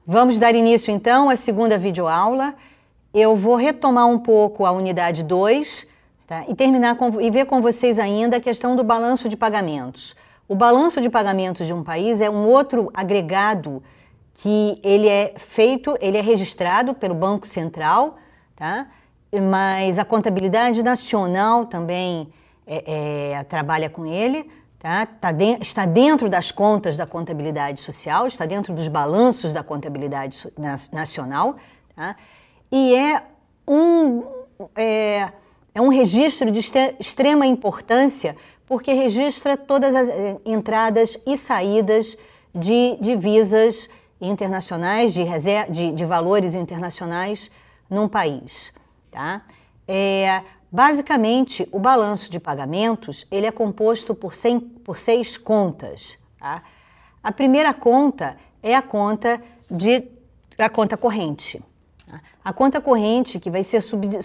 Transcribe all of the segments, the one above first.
Vamos dar início, então, à segunda videoaula. Eu vou retomar um pouco a unidade 2, tá? E ver com vocês ainda a questão do balanço de pagamentos. O balanço de pagamentos de um país é um outro agregado que ele é registrado pelo Banco Central, tá? Mas a contabilidade nacional também trabalha com ele. Tá? Está dentro das contas da contabilidade social, está dentro dos balanços da contabilidade nacional, tá? E é um registro de extrema importância, porque registra todas as entradas e saídas de divisas internacionais, de valores internacionais num país. Tá? Basicamente, o balanço de pagamentos ele é composto por 6 contas. Tá? A primeira conta é a conta corrente. Tá? A conta corrente que vai ser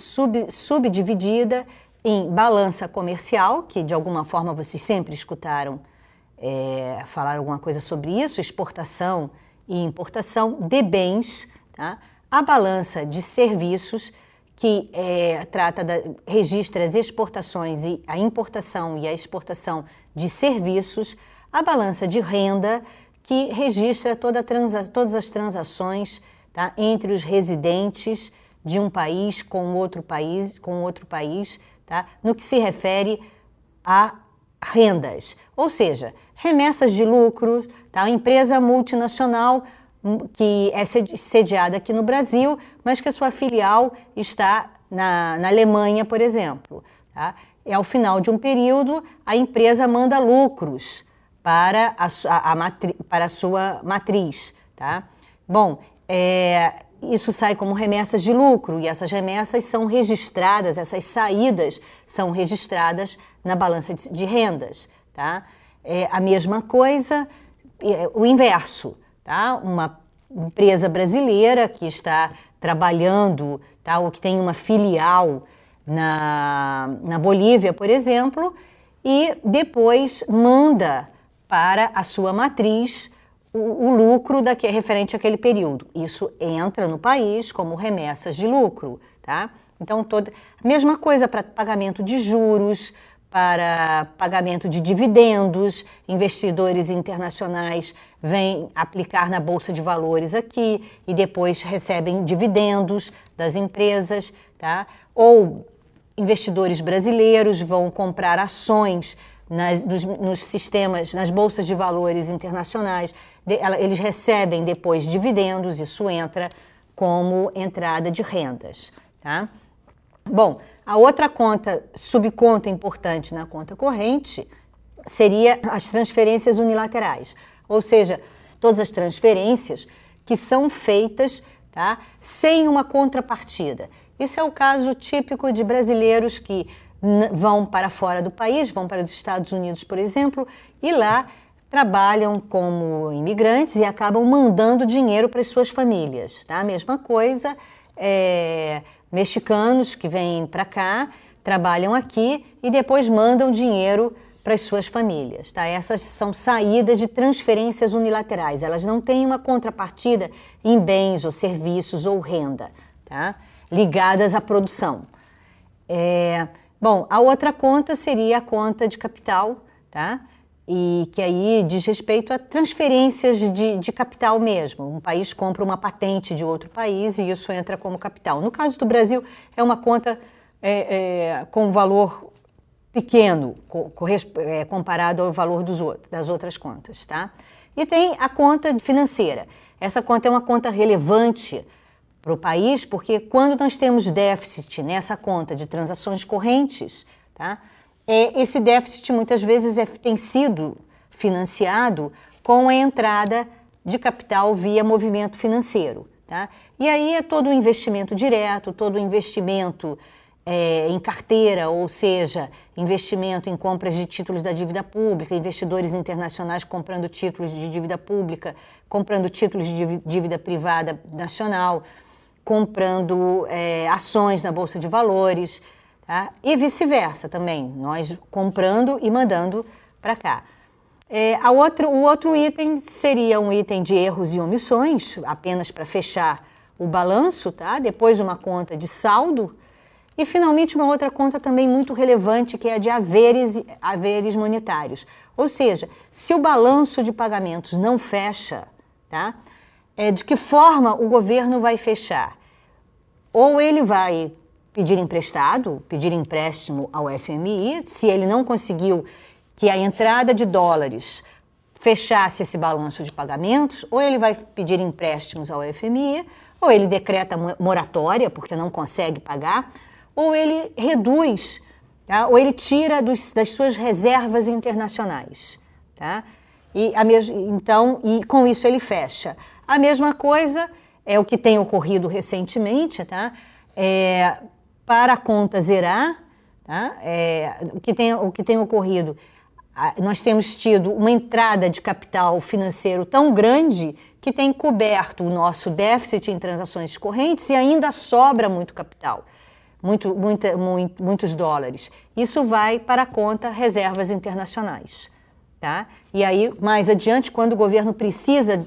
subdividida em balança comercial, que de alguma forma vocês sempre escutaram falar alguma coisa sobre isso, exportação e importação de bens, tá? A balança de serviços, que registra as exportações e a importação e a exportação de serviços, a balança de renda, que registra todas as transações, tá, entre os residentes de um país com outro país, tá, no que se refere a rendas, ou seja, remessas de lucro, tá, uma empresa multinacional que é sediada aqui no Brasil, mas que a sua filial está na Alemanha, por exemplo. Tá? Ao final de um período, a empresa manda lucros para a sua matriz. Tá? Bom, isso sai como remessas de lucro, e essas remessas são registradas, essas saídas são registradas na balança de rendas. Tá? A mesma coisa, o inverso. Tá? Uma empresa brasileira que está trabalhando, tá? Ou que tem uma filial na Bolívia, por exemplo, e depois manda para a sua matriz o lucro referente àquele período. Isso entra no país como remessas de lucro. Tá? Então, a mesma coisa para pagamento de juros, para pagamento de dividendos, investidores internacionais vêm aplicar na Bolsa de Valores aqui e depois recebem dividendos das empresas, tá? Ou investidores brasileiros vão comprar ações nos sistemas, nas Bolsas de Valores internacionais, eles recebem depois dividendos, isso entra como entrada de rendas, tá? Bom, a outra subconta importante na conta corrente seria as transferências unilaterais, ou seja, todas as transferências que são feitas, tá, sem uma contrapartida. Isso é o caso típico de brasileiros que vão para fora do país, vão para os Estados Unidos, por exemplo, e lá trabalham como imigrantes e acabam mandando dinheiro para as suas famílias. Tá? A mesma coisa mexicanos que vêm para cá, trabalham aqui e depois mandam dinheiro para as suas famílias. Tá? Essas são saídas de transferências unilaterais. Elas não têm uma contrapartida em bens ou serviços ou renda, tá? Ligadas à produção. Bom, a outra conta seria a conta de capital, tá? E que aí diz respeito a transferências de capital mesmo. Um país compra uma patente de outro país e isso entra como capital. No caso do Brasil, é uma conta com valor pequeno, comparado ao valor das outras contas. Tá? E tem a conta financeira. Essa conta é uma conta relevante para o país, porque quando nós temos déficit nessa conta de transações correntes, tá? Esse déficit muitas vezes tem sido financiado com a entrada de capital via movimento financeiro. Tá? E aí é todo o investimento direto, todo o investimento em carteira, ou seja, investimento em compras de títulos da dívida pública, investidores internacionais comprando títulos de dívida pública, comprando títulos de dívida privada nacional, comprando ações na Bolsa de Valores, tá? E vice-versa também, nós comprando e mandando para cá. O outro item seria um item de erros e omissões, apenas para fechar o balanço, tá? Depois uma conta de saldo e, finalmente, uma outra conta também muito relevante, que é a de haveres monetários. Ou seja, se o balanço de pagamentos não fecha, tá? De que forma o governo vai fechar? Ou ele vai pedir emprestado, pedir empréstimo ao FMI, se ele não conseguiu que a entrada de dólares fechasse esse balanço de pagamentos, ou ele vai pedir empréstimos ao FMI, ou ele decreta moratória, porque não consegue pagar, ou ele reduz, tá? Ou ele tira das suas reservas internacionais. Tá? E com isso ele fecha. A mesma coisa é o que tem ocorrido recentemente, tá? Para a conta zerar, tá? O que tem ocorrido, nós temos tido uma entrada de capital financeiro tão grande que tem coberto o nosso déficit em transações correntes e ainda sobra muito capital, muitos dólares. Isso vai para a conta reservas internacionais. Tá? E aí, mais adiante, quando o governo precisa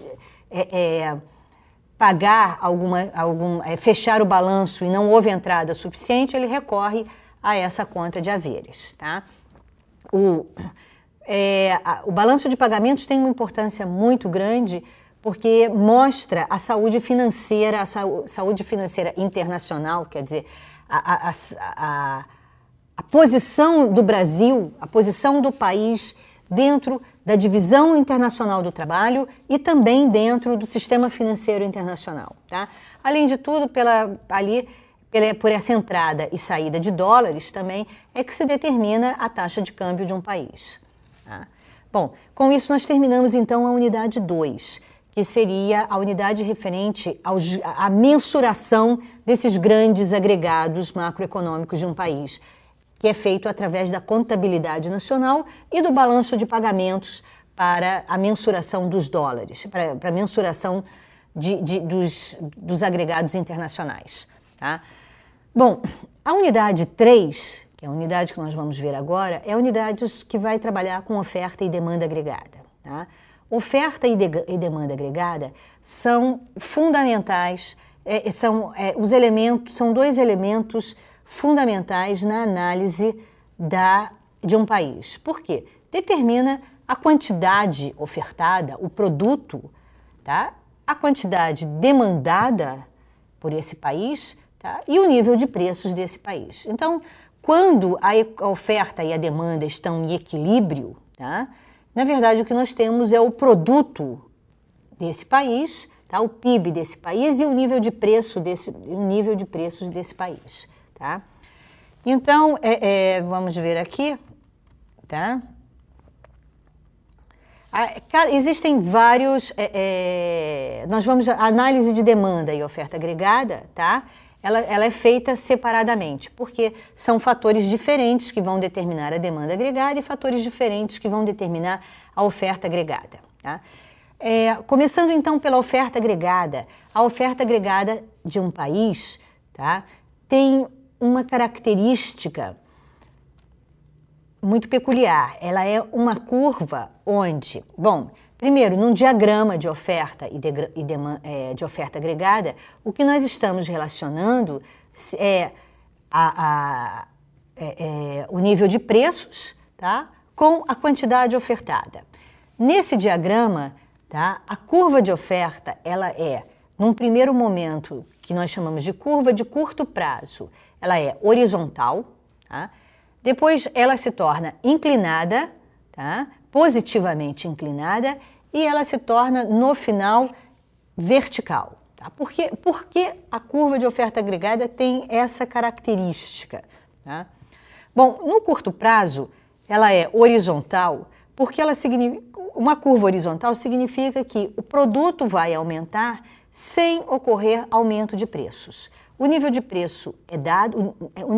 pagar fechar o balanço e não houve entrada suficiente, ele recorre a essa conta de haveres. Tá? O balanço de pagamentos tem uma importância muito grande porque mostra a saúde financeira internacional, quer dizer, a posição do Brasil, a posição do país dentro da divisão internacional do trabalho e também dentro do sistema financeiro internacional. Tá? Além de tudo, por essa entrada e saída de dólares também é que se determina a taxa de câmbio de um país. Tá? Bom, com isso nós terminamos então a unidade 2, que seria a unidade referente à mensuração desses grandes agregados macroeconômicos de um país, que é feito através da contabilidade nacional e do balanço de pagamentos para a mensuração dos dólares, para a mensuração dos agregados internacionais. Tá? Bom, a unidade 3, que é a unidade que nós vamos ver agora, é a unidade que vai trabalhar com oferta e demanda agregada. Tá? Oferta e demanda agregada são fundamentais, são dois elementos fundamentais na análise de um país. Por quê? Determina a quantidade ofertada, o produto, tá? A quantidade demandada por esse país, tá? E o nível de preços desse país. Então, quando a oferta e a demanda estão em equilíbrio, tá? Na verdade, o que nós temos é o produto desse país, tá? O PIB desse país e o nível de preços desse país. Tá? Então, vamos ver aqui, tá? Existem vários, nós vamos, a análise de demanda e oferta agregada, tá? Ela é feita separadamente, porque são fatores diferentes que vão determinar a demanda agregada e fatores diferentes que vão determinar a oferta agregada. Tá? Começando então pela oferta agregada, a oferta agregada de um país, tá? Tem uma característica muito peculiar. Ela é uma curva onde, bom, primeiro, num diagrama de oferta de oferta agregada, o que nós estamos relacionando é o nível de preços, tá, com a quantidade ofertada. Nesse diagrama, tá, a curva de oferta, ela é, num primeiro momento, que nós chamamos de curva de curto prazo, ela é horizontal, tá? Depois ela se torna inclinada, tá? Positivamente inclinada, e ela se torna, no final, vertical. Tá? Por que a curva de oferta agregada tem essa característica? Tá? Bom, no curto prazo, ela é horizontal, porque uma curva horizontal significa que o produto vai aumentar sem ocorrer aumento de preços. O nível de preço é dado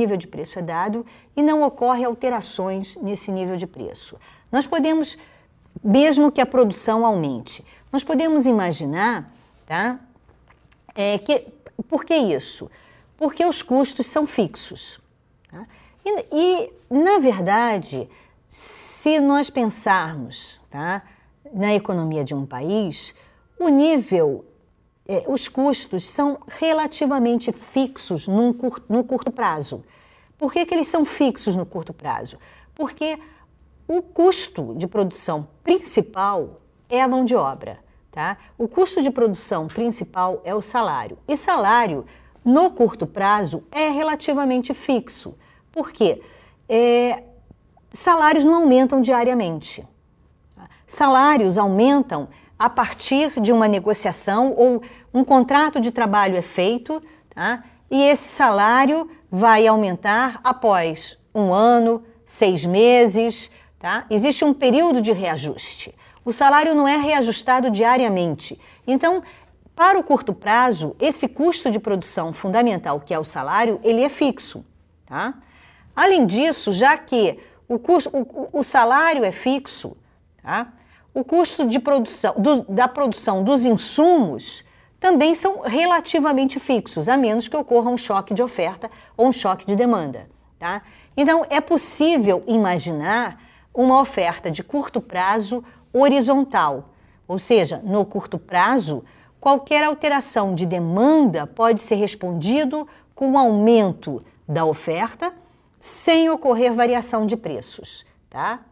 e não ocorre alterações nesse nível de preço. Nós podemos, mesmo que a produção aumente, nós podemos imaginar, tá, por que isso? Porque os custos são fixos. Tá? E, na verdade, se nós pensarmos, tá, na economia de um país, o nível, os custos são relativamente fixos no curto prazo. Por que eles são fixos no curto prazo? Porque o custo de produção principal é a mão de obra. Tá? O custo de produção principal é o salário. E salário, no curto prazo, é relativamente fixo. Por quê? Salários não aumentam diariamente. Salários aumentam a partir de uma negociação ou um contrato de trabalho é feito, tá? E esse salário vai aumentar após 1 ano, 6 meses, tá? Existe um período de reajuste. O salário não é reajustado diariamente. Então, para o curto prazo, esse custo de produção fundamental, que é o salário, ele é fixo, tá? Além disso, já que o salário é fixo, tá? O custo de produção, da produção dos insumos também são relativamente fixos, a menos que ocorra um choque de oferta ou um choque de demanda, tá? Então, é possível imaginar uma oferta de curto prazo horizontal, ou seja, no curto prazo, qualquer alteração de demanda pode ser respondido com o aumento da oferta sem ocorrer variação de preços, tá?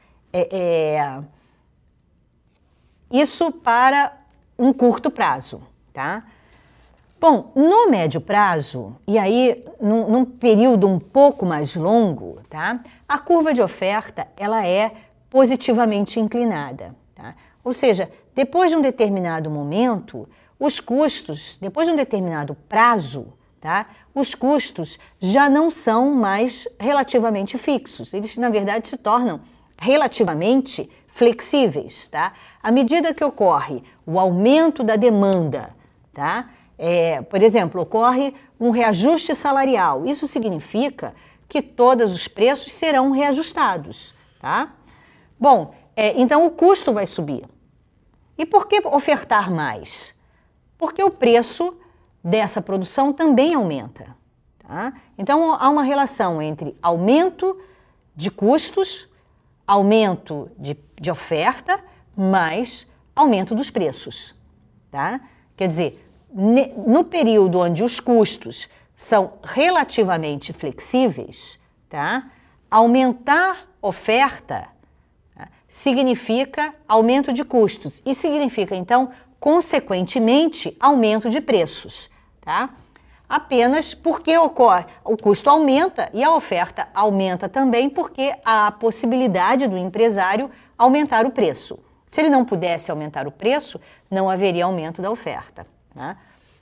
Isso para um curto prazo, tá? Bom, no médio prazo, e aí num período um pouco mais longo, tá? A curva de oferta, ela é positivamente inclinada, tá? Ou seja, depois de um determinado momento, os custos, depois de um determinado prazo, tá? Os custos já não são mais relativamente fixos. Eles, na verdade, se tornam relativamente flexíveis, tá? À medida que ocorre o aumento da demanda, tá? Por exemplo, ocorre um reajuste salarial. Isso significa que todos os preços serão reajustados, tá? Bom, então o custo vai subir. E por que ofertar mais? Porque o preço dessa produção também aumenta, tá? Então há uma relação entre aumento de custos, aumento de oferta, mais aumento dos preços, tá? Quer dizer, no período onde os custos são relativamente flexíveis, tá? Aumentar oferta, tá? Significa aumento de custos e significa, então, consequentemente, aumento de preços, tá? Apenas porque ocorre, o custo aumenta e a oferta aumenta também porque há a possibilidade do empresário aumentar o preço. Se ele não pudesse aumentar o preço, não haveria aumento da oferta, né?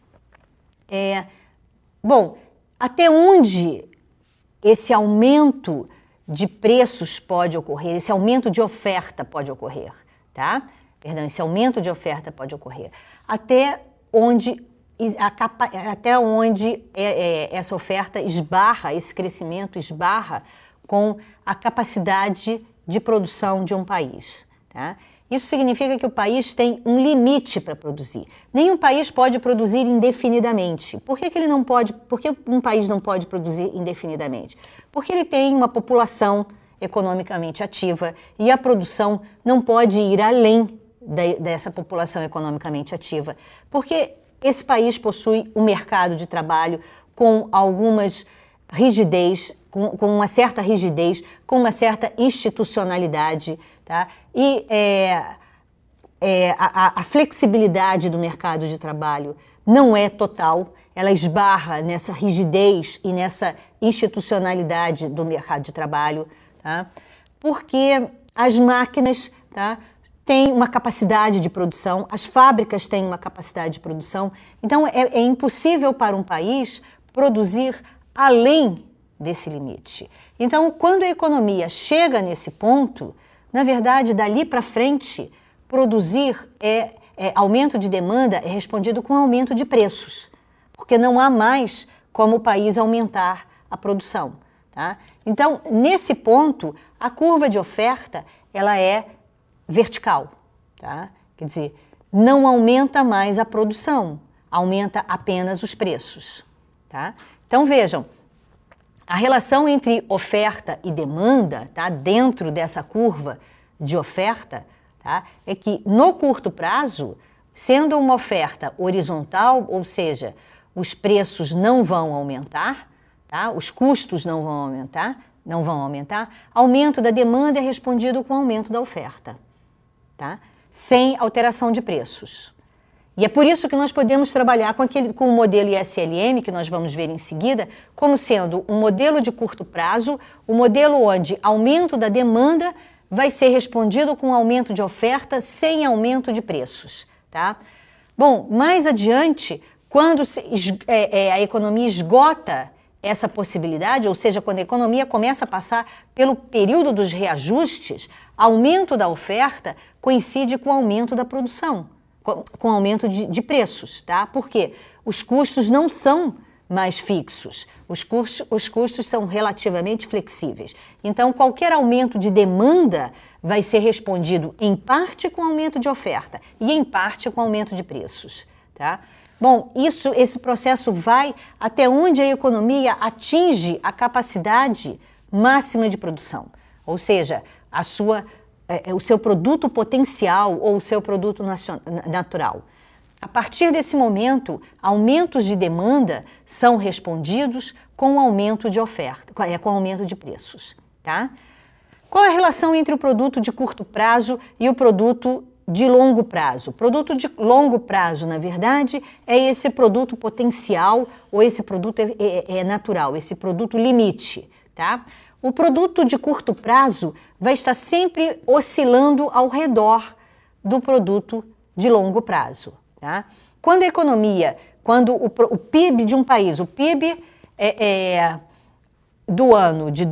Bom, até onde esse aumento de preços pode ocorrer, esse aumento de oferta pode ocorrer, tá? Perdão, esse aumento de oferta pode ocorrer. Até onde essa oferta esbarra, esse crescimento esbarra com a capacidade de produção de um país, tá? Isso significa que o país tem um limite para produzir. Nenhum país pode produzir indefinidamente. Por que ele não pode? Por que um país não pode produzir indefinidamente? Porque ele tem uma população economicamente ativa e a produção não pode ir além dessa população economicamente ativa, porque esse país possui um mercado de trabalho com algumas rigidez, com uma certa rigidez, com uma certa institucionalidade, tá? E a flexibilidade do mercado de trabalho não é total, ela esbarra nessa rigidez e nessa institucionalidade do mercado de trabalho, tá? Porque as máquinas, tá, têm uma capacidade de produção, as fábricas têm uma capacidade de produção, então é impossível para um país produzir além desse limite. Então, quando a economia chega nesse ponto, na verdade, dali para frente, produzir aumento de demanda é respondido com aumento de preços, porque não há mais como o país aumentar a produção, tá? Então, nesse ponto, a curva de oferta, ela é vertical, tá? Quer dizer, não aumenta mais a produção, aumenta apenas os preços, tá? Então, vejam, A relação entre oferta e demanda, tá, dentro dessa curva de oferta, tá, é que no curto prazo, sendo uma oferta horizontal, ou seja, os preços não vão aumentar, tá, os custos não vão aumentar, aumento da demanda é respondido com aumento da oferta, tá, sem alteração de preços. E é por isso que nós podemos trabalhar com o modelo ISLM, que nós vamos ver em seguida, como sendo um modelo de curto prazo, um modelo onde aumento da demanda vai ser respondido com aumento de oferta sem aumento de preços, tá? Bom, mais adiante, quando a economia esgota essa possibilidade, ou seja, quando a economia começa a passar pelo período dos reajustes, aumento da oferta coincide com o aumento da produção, com aumento de preços, tá? Porque os custos não são mais fixos, os custos são relativamente flexíveis. Então, qualquer aumento de demanda vai ser respondido em parte com aumento de oferta e em parte com aumento de preços, tá? Bom, esse processo vai até onde a economia atinge a capacidade máxima de produção, ou seja, o seu produto potencial ou o seu produto natural. A partir desse momento, aumentos de demanda são respondidos com aumento de oferta, com aumento de preços, tá? Qual é a relação entre o produto de curto prazo e o produto de longo prazo? O produto de longo prazo, na verdade, é esse produto potencial ou esse produto natural, esse produto limite, tá? O produto de curto prazo vai estar sempre oscilando ao redor do produto de longo prazo, tá? Quando o PIB de um país, o PIB do ano de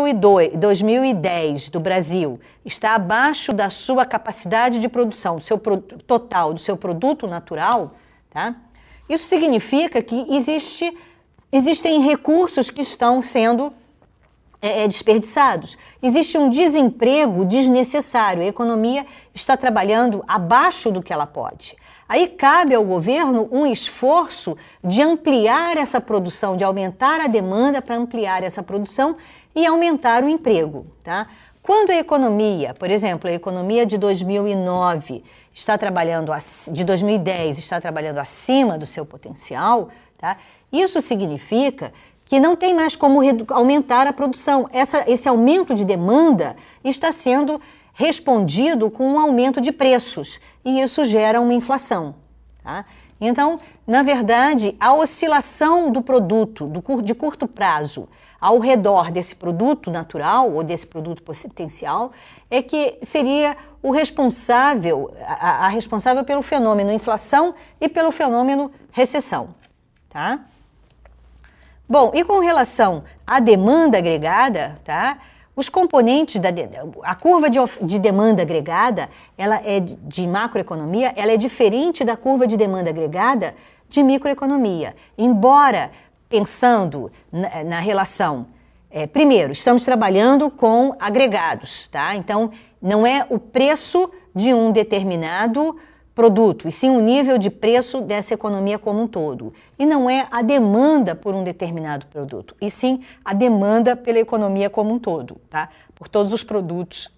2010 do Brasil está abaixo da sua capacidade de produção, do seu total, do seu produto natural, tá? Isso significa que existem recursos que estão sendo desperdiçados. Existe um desemprego desnecessário. A economia está trabalhando abaixo do que ela pode. Aí cabe ao governo um esforço de ampliar essa produção, de aumentar a demanda para ampliar essa produção e aumentar o emprego, tá? Quando a economia, por exemplo, a economia de 2009 está trabalhando, de 2010 está trabalhando acima do seu potencial, tá? Isso significa que não tem mais como aumentar a produção. Esse aumento de demanda está sendo respondido com um aumento de preços, e isso gera uma inflação, tá? Então, na verdade, a oscilação do produto de curto prazo ao redor desse produto natural ou desse produto potencial é que seria o responsável, a responsável pelo fenômeno inflação e pelo fenômeno recessão, tá? Bom, e com relação à demanda agregada, tá? Os componentes a curva de demanda agregada, ela é de macroeconomia, ela é diferente da curva de demanda agregada de microeconomia. Embora pensando na relação, primeiro, estamos trabalhando com agregados, tá? Então, não é o preço de um determinado produto, e sim o nível de preço dessa economia como um todo. E não é a demanda por um determinado produto, e sim a demanda pela economia como um todo, tá? Por todos os produtos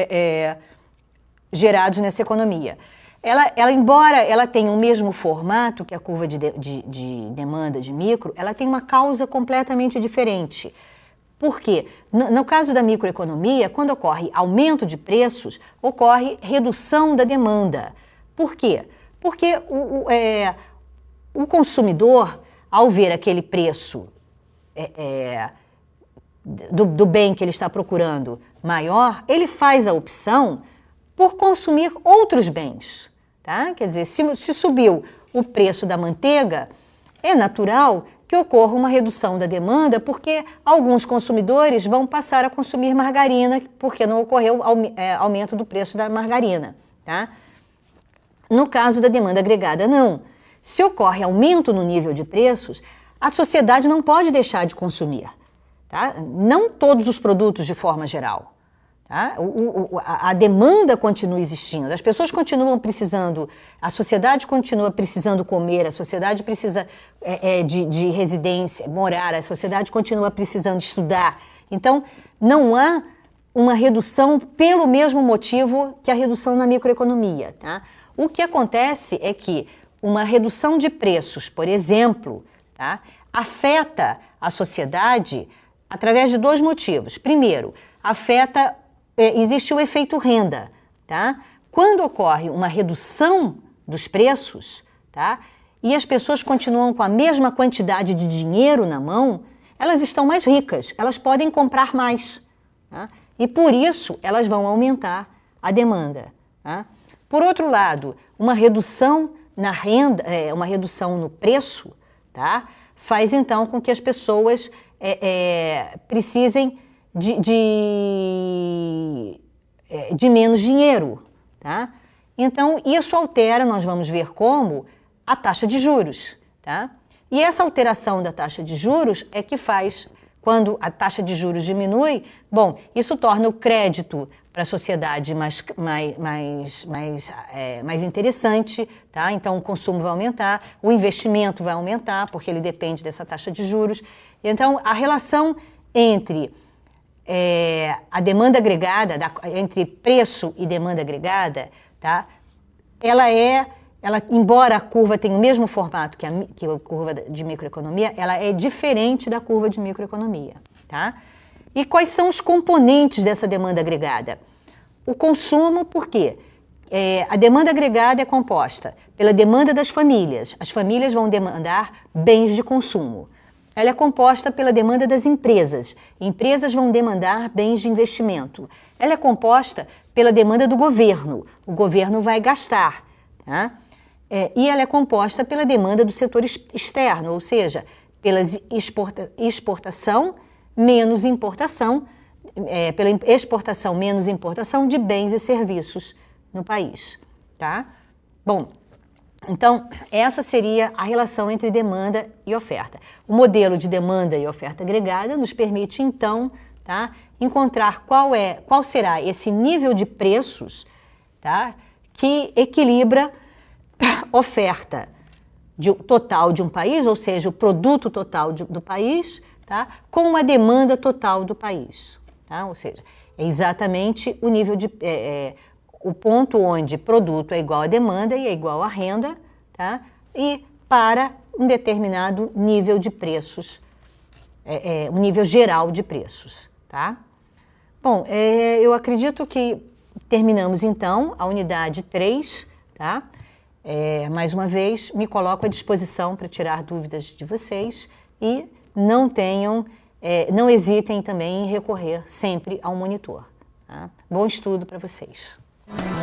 gerados nessa economia. Embora ela tenha o mesmo formato que a curva de demanda de micro, ela tem uma causa completamente diferente. Por quê? No caso da microeconomia, quando ocorre aumento de preços, ocorre redução da demanda. Por quê? Porque o consumidor, ao ver aquele preço do bem que ele está procurando maior, ele faz a opção por consumir outros bens, tá? Quer dizer, se subiu o preço da manteiga, é natural que ocorra uma redução da demanda, porque alguns consumidores vão passar a consumir margarina, porque não ocorreu aumento do preço da margarina, tá? No caso da demanda agregada, não. Se ocorre aumento no nível de preços, a sociedade não pode deixar de consumir, tá? Não todos os produtos de forma geral, Tá? A demanda continua existindo, as pessoas continuam precisando, a sociedade continua precisando comer, a sociedade precisa de residência, morar, a sociedade continua precisando estudar. Então, não há uma redução pelo mesmo motivo que a redução na microeconomia. Tá? O que acontece é que uma redução de preços, por exemplo, tá, afeta a sociedade através de dois motivos. Primeiro, existe o efeito renda. Tá? Quando ocorre uma redução dos preços, tá, e as pessoas continuam com a mesma quantidade de dinheiro na mão, elas estão mais ricas, elas podem comprar mais. Tá? E por isso elas vão aumentar a demanda. Tá? Por outro lado, uma redução na renda, uma redução no preço, tá, faz então com que as pessoas precisem de menos dinheiro. Tá? Então, isso altera, nós vamos ver como, a taxa de juros. Tá? E essa alteração da taxa de juros é que faz, quando a taxa de juros diminui, bom, isso torna o crédito para a sociedade mais interessante, tá? Então o consumo vai aumentar, o investimento vai aumentar, porque ele depende dessa taxa de juros. Então a relação entre a demanda agregada, entre preço e demanda agregada, tá? Embora a curva tenha o mesmo formato que a curva de microeconomia, ela é diferente da curva de microeconomia. Tá? E quais são os componentes dessa demanda agregada? O consumo, por quê? A demanda agregada é composta pela demanda das famílias. As famílias vão demandar bens de consumo. Ela é composta pela demanda das empresas. Empresas vão demandar bens de investimento. Ela é composta pela demanda do governo. O governo vai gastar. Tá? E ela é composta pela demanda do setor externo, ou seja, pela exportação menos importação, pela exportação menos importação de bens e serviços no país. Tá? Bom, então essa seria a relação entre demanda e oferta. O modelo de demanda e oferta agregada nos permite, então, tá, encontrar qual será esse nível de preços, que equilibra oferta total de um país, ou seja, o produto total do país, tá, com a demanda total do país. Tá? Ou seja, é exatamente o nível o ponto onde produto é igual a demanda e é igual a renda, tá? E para um determinado nível de preços, um nível geral de preços. Tá? Bom, eu acredito que terminamos então a unidade 3, tá? Mais uma vez, me coloco à disposição para tirar dúvidas de vocês e não hesitem também em recorrer sempre ao monitor. Tá? Bom estudo para vocês.